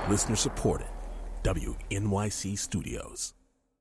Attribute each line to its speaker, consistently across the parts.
Speaker 1: Listener supported. WNYC Studios.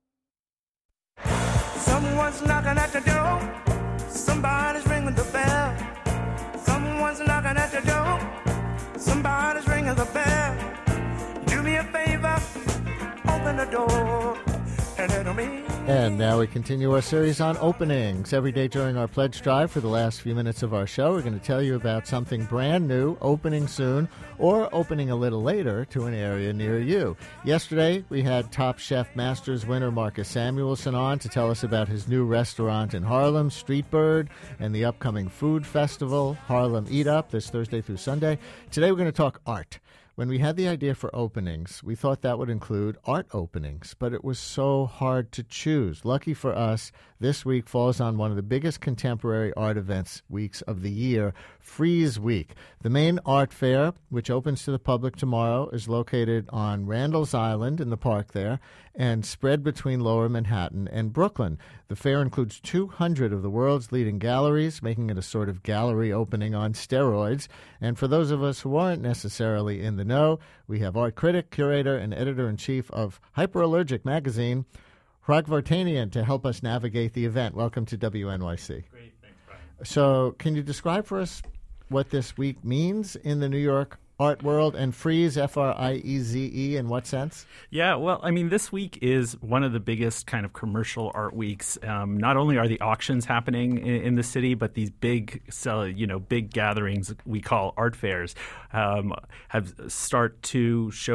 Speaker 2: Someone's knocking at the door. Somebody's ringing the bell. Someone's knocking at the door. Somebody's ringing the bell. Do me a favor, open the door and let me in.
Speaker 3: And now we continue our series on openings. Every day during our pledge drive for the last few minutes of our show, we're going to tell you about something brand new, opening soon, or opening a little later to an area near you. Yesterday, we had Top Chef Masters winner Marcus Samuelsson on to tell us about his new restaurant in Harlem, Street Bird, and the upcoming food festival, Harlem Eat Up, this Thursday through Sunday. Today, we're going to talk art. When we had the idea for openings, we thought that would include art openings, but it was so hard to choose. Lucky for us, this week falls on one of the biggest contemporary art events weeks of the year, Frieze Week. The main art fair, which opens to the public tomorrow, is located on Randall's Island in the park there and spread between Lower Manhattan and Brooklyn. The fair includes 200 of the world's leading galleries, making it a sort of gallery opening on steroids. And for those of us who aren't necessarily in the know, we have art critic, curator, and editor-in-chief of Hyperallergic magazine, Hrag Vartanian, to help us navigate the event. Welcome to WNYC.
Speaker 4: Great, thanks, Brian.
Speaker 3: So can you describe for us what this week means in the New York art world, and Frieze, F-R-I-E-Z-E, in what sense?
Speaker 4: Yeah, well, I mean, this week is one of the biggest kind of commercial art weeks. Not only are the auctions happening in the city, but these big gatherings we call art fairs have start to show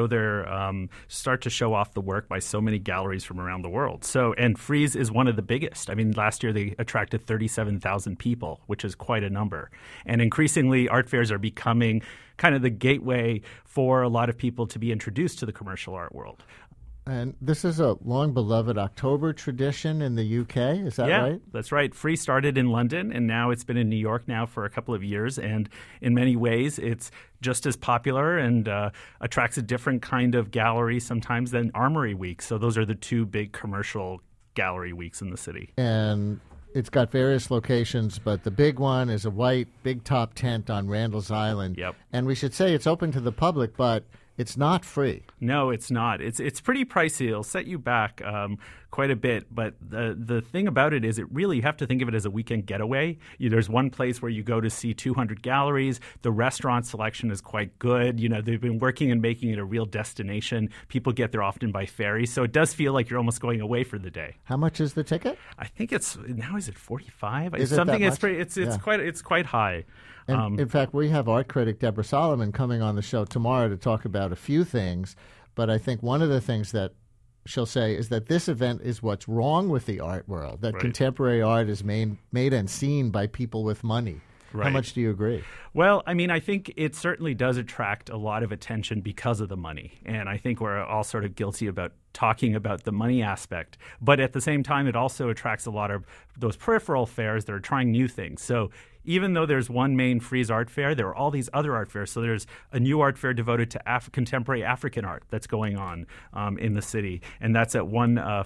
Speaker 4: off the work by so many galleries from around the world. And Frieze is one of the biggest. I mean, last year they attracted 37,000 people, which is quite a number. And increasingly, art fairs are becoming kind of the gateway for a lot of people to be introduced to the commercial art world.
Speaker 3: And this is a long-beloved October tradition in the UK, is that right?
Speaker 4: Yeah, that's right. Frieze started in London, and now it's been in New York now for a couple of years. And in many ways, it's just as popular and attracts a different kind of gallery sometimes than Armory Week. So those are the two big commercial gallery weeks in the city.
Speaker 3: And it's got various locations, but the big one is a white, big top tent on Randall's Island.
Speaker 4: Yep.
Speaker 3: And we should say it's open to the public, but it's not free.
Speaker 4: No, it's not. It's pretty pricey. It'll set you back quite a bit. But the thing about it is you have to think of it as a weekend getaway. There's one place where you go to see 200 galleries. The restaurant selection is quite good. They've been working and making it a real destination. People get there often by ferry. So it does feel like you're almost going away for the day.
Speaker 3: How much is the ticket?
Speaker 4: I think is it 45?
Speaker 3: Is it that much?
Speaker 4: It's quite high.
Speaker 3: And in fact, we have art critic Deborah Solomon coming on the show tomorrow to talk about a few things. But I think one of the things that she'll say is that this event is what's wrong with the art world, that contemporary art is made and seen by people with money. Right. How much do you agree?
Speaker 4: Well, I mean, I think it certainly does attract a lot of attention because of the money. And I think we're all sort of guilty about talking about the money aspect. But at the same time, it also attracts a lot of those peripheral fairs that are trying new things. So even though there's one main Frieze art fair, there are all these other art fairs. So there's a new art fair devoted to contemporary African art that's going on in the city. And that's at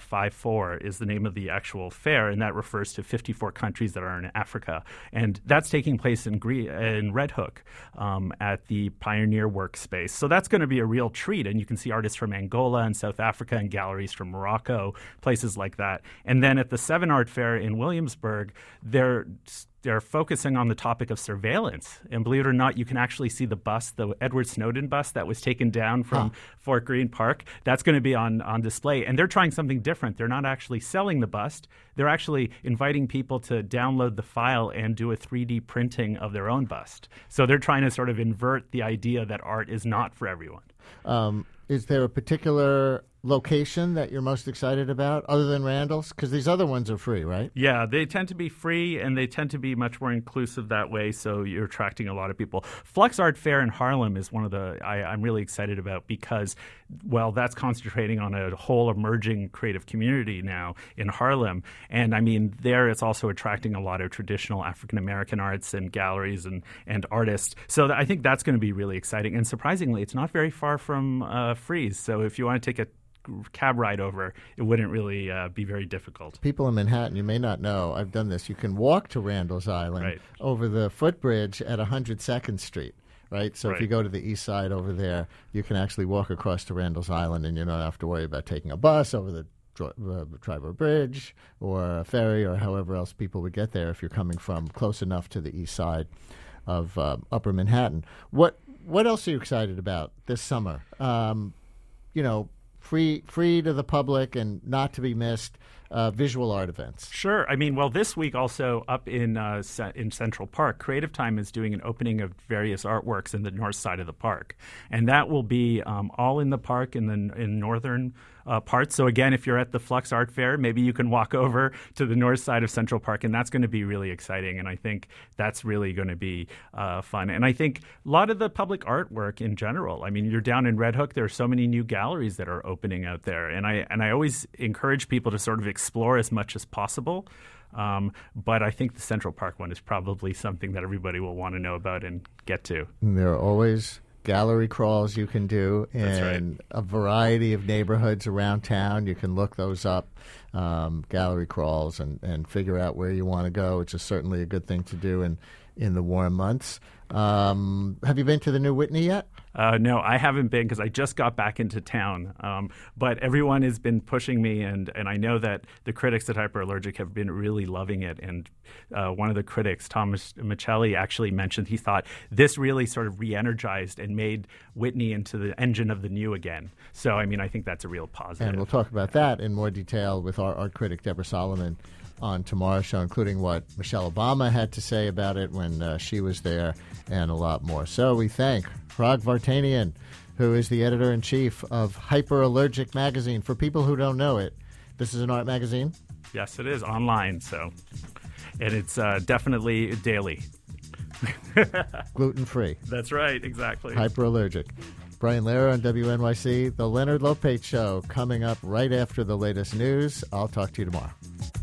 Speaker 4: 154 is the name of the actual fair. And that refers to 54 countries that are in Africa. And that's taking place in Red Hook at the Pioneer Workspace. So that's going to be a real treat. And you can see artists from Angola and South Africa and galleries from Morocco, places like that. And then at the 7 Art Fair in Williamsburg, they're focusing on the topic of surveillance. And believe it or not, you can actually see the bust, the Edward Snowden bust that was taken down from Fort Greene Park. That's going to be on display. And they're trying something different. They're not actually selling the bust. They're actually inviting people to download the file and do a 3D printing of their own bust. So they're trying to sort of invert the idea that art is not for everyone.
Speaker 3: Is there a particular location that you're most excited about other than Randall's? Because these other ones are free, right?
Speaker 4: Yeah, they tend to be free and they tend to be much more inclusive that way, so you're attracting a lot of people. Flux Art Fair in Harlem is one of I'm really excited about because, well, that's concentrating on a whole emerging creative community now in Harlem. And I mean, there it's also attracting a lot of traditional African-American arts and galleries and artists. So I think that's going to be really exciting. And surprisingly, it's not very far from Frieze. So if you want to take a cab ride over, it wouldn't really be very difficult.
Speaker 3: People in Manhattan, you may not know, I've done this. You can walk to Randall's Island over the footbridge at 102nd Street. right? So if you go to the east side over there, you can actually walk across to Randall's Island, and you don't have to worry about taking a bus over the Triborough Bridge or a ferry or however else people would get there if you're coming from close enough to the east side of Upper Manhattan. What else are you excited about this summer? Free to the public and not to be missed. Visual art events.
Speaker 4: Sure. I mean, well, this week also up in Central Park, Creative Time is doing an opening of various artworks in the north side of the park, and that will be all in the park in northern parts. So again, if you're at the Flux Art Fair, maybe you can walk over to the north side of Central Park, and that's going to be really exciting. And I think that's really going to be fun. And I think a lot of the public artwork in general. I mean, you're down in Red Hook. There are so many new galleries that are opening out there, and I always encourage people to sort of explore as much as possible. But I think the Central Park one is probably something that everybody will want to know about and get to.
Speaker 3: And there are always gallery crawls you can do in a variety of neighborhoods around town. You can look those up, gallery crawls, and figure out where you want to go, which is certainly a good thing to do in the warm months. Have you been to the new Whitney yet?
Speaker 4: No, I haven't been because I just got back into town. But everyone has been pushing me, and I know that the critics at Hyperallergic have been really loving it. And one of the critics, Thomas Michelli, actually mentioned he thought this really sort of re-energized and made Whitney into the engine of the new again. So, I mean, I think that's a real positive.
Speaker 3: And we'll talk about that in more detail with our art critic, Deborah Solomon, on tomorrow's show, including what Michelle Obama had to say about it when she was there, and a lot more. So we thank Hrag Vartanian, who is the editor-in-chief of Hyperallergic magazine. For people who don't know it, this is an art magazine?
Speaker 4: Yes, it is, online. And it's definitely daily.
Speaker 3: Gluten-free.
Speaker 4: That's right, exactly.
Speaker 3: Hyperallergic. Brian Lehrer on WNYC, The Leonard Lopate Show, coming up right after the latest news. I'll talk to you tomorrow.